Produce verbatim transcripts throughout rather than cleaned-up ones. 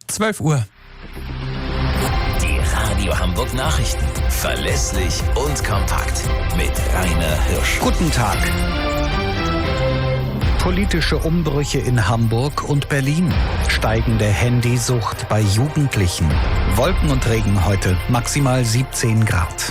zwölf Uhr. Die Radio Hamburg Nachrichten. Verlässlich und kompakt. Mit Rainer Hirsch. Guten Tag. Politische Umbrüche in Hamburg und Berlin. Steigende Handysucht bei Jugendlichen. Wolken und Regen heute, maximal siebzehn Grad.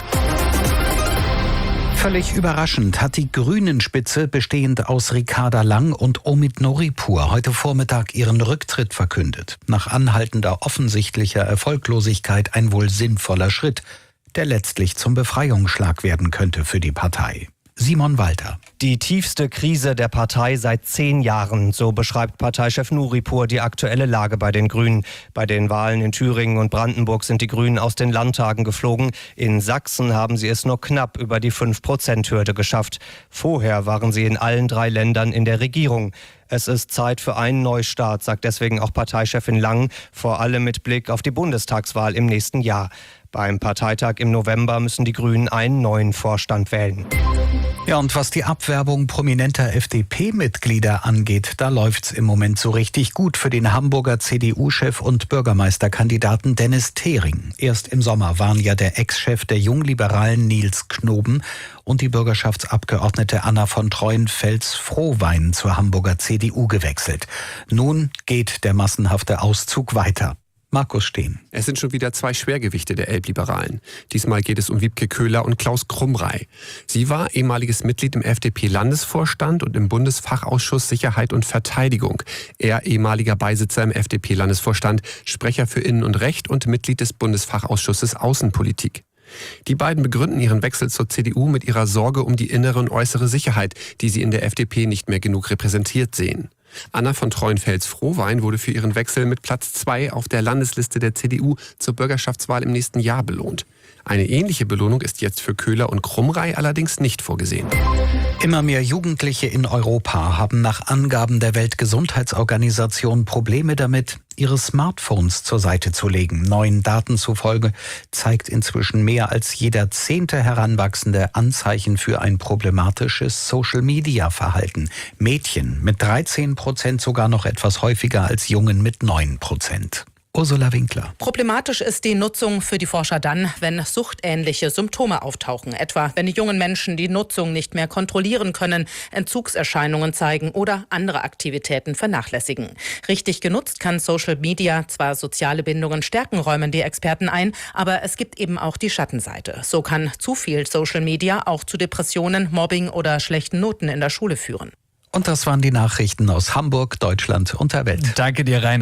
Völlig überraschend hat die Grünen-Spitze, bestehend aus Ricarda Lang und Omid Noripur, heute Vormittag ihren Rücktritt verkündet. Nach anhaltender offensichtlicher Erfolglosigkeit ein wohl sinnvoller Schritt, der letztlich zum Befreiungsschlag werden könnte für die Partei. Simon Walter. Die tiefste Krise der Partei seit zehn Jahren, so beschreibt Parteichef Noripur die aktuelle Lage bei den Grünen. Bei den Wahlen in Thüringen und Brandenburg sind die Grünen aus den Landtagen geflogen. In Sachsen haben sie es nur knapp über die fünf Prozent Hürde geschafft. Vorher waren sie in allen drei Ländern in der Regierung. Es ist Zeit für einen Neustart, sagt deswegen auch Parteichefin Lang, vor allem mit Blick auf die Bundestagswahl im nächsten Jahr. Beim Parteitag im November müssen die Grünen einen neuen Vorstand wählen. Ja, und was die Abwerbung prominenter F D P-Mitglieder angeht, da läuft's im Moment so richtig gut für den Hamburger C D U-Chef und Bürgermeisterkandidaten Dennis Thering. Erst im Sommer waren ja der Ex-Chef der Jungliberalen Nils Knoben und die Bürgerschaftsabgeordnete Anna von Treuenfels-Frohwein zur Hamburger C D U gewechselt. Nun geht der massenhafte Auszug weiter. Markus Steen. Es sind schon wieder zwei Schwergewichte der Elbliberalen. Diesmal geht es um Wiebke Köhler und Klaus Krumrei. Sie war ehemaliges Mitglied im F D P-Landesvorstand und im Bundesfachausschuss Sicherheit und Verteidigung. Er ehemaliger Beisitzer im F D P-Landesvorstand, Sprecher für Innen und Recht und Mitglied des Bundesfachausschusses Außenpolitik. Die beiden begründen ihren Wechsel zur C D U mit ihrer Sorge um die innere und äußere Sicherheit, die sie in der F D P nicht mehr genug repräsentiert sehen. Anna von Treuenfels-Frohwein wurde für ihren Wechsel mit Platz zwei auf der Landesliste der C D U zur Bürgerschaftswahl im nächsten Jahr belohnt. Eine ähnliche Belohnung ist jetzt für Köhler und Krumrei allerdings nicht vorgesehen. Immer mehr Jugendliche in Europa haben nach Angaben der Weltgesundheitsorganisation Probleme damit, ihre Smartphones zur Seite zu legen. Neuen Daten zufolge zeigt inzwischen mehr als jeder zehnte Heranwachsende Anzeichen für ein problematisches Social-Media-Verhalten. Mädchen mit dreizehn Prozent sogar noch etwas häufiger als Jungen mit neun Prozent. Ursula Winkler. Problematisch ist die Nutzung für die Forscher dann, wenn suchtähnliche Symptome auftauchen. Etwa, wenn die jungen Menschen die Nutzung nicht mehr kontrollieren können, Entzugserscheinungen zeigen oder andere Aktivitäten vernachlässigen. Richtig genutzt kann Social Media zwar soziale Bindungen stärken, räumen die Experten ein, aber es gibt eben auch die Schattenseite. So kann zu viel Social Media auch zu Depressionen, Mobbing oder schlechten Noten in der Schule führen. Und das waren die Nachrichten aus Hamburg, Deutschland und der Welt. Danke dir, Rainer.